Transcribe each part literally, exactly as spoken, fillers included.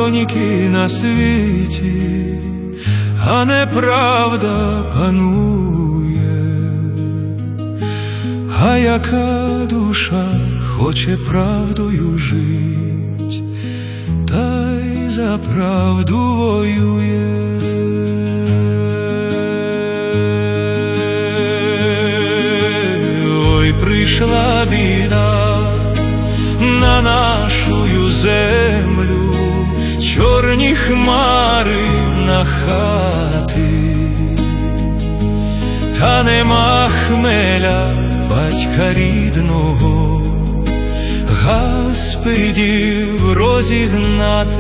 доньки на світі, а неправда панує. А яка душа хоче правдою жить, та й за правду воює. Ой, прийшла біда на нашу землю, чорні хмари на хати, та нема хмеля батька рідного, гаспидів розігнати.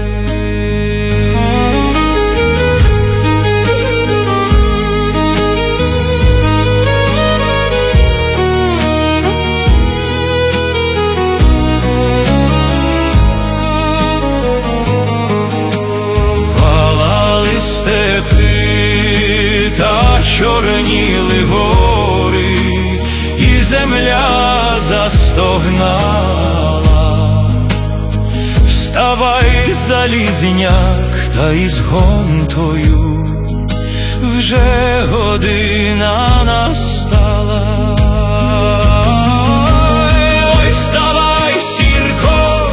Палали степи та чорніли гори, і земля застогнала. Вставай, залізняк, та із гонтою, вже година настала. Ой, вставай, сірко,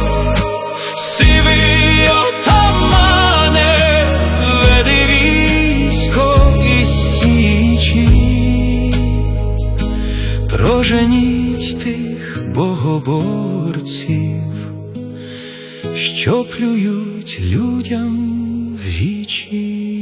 сивий отамане, веди військо із січі. Проженіть тих богоборців, що плюють людям в вічі.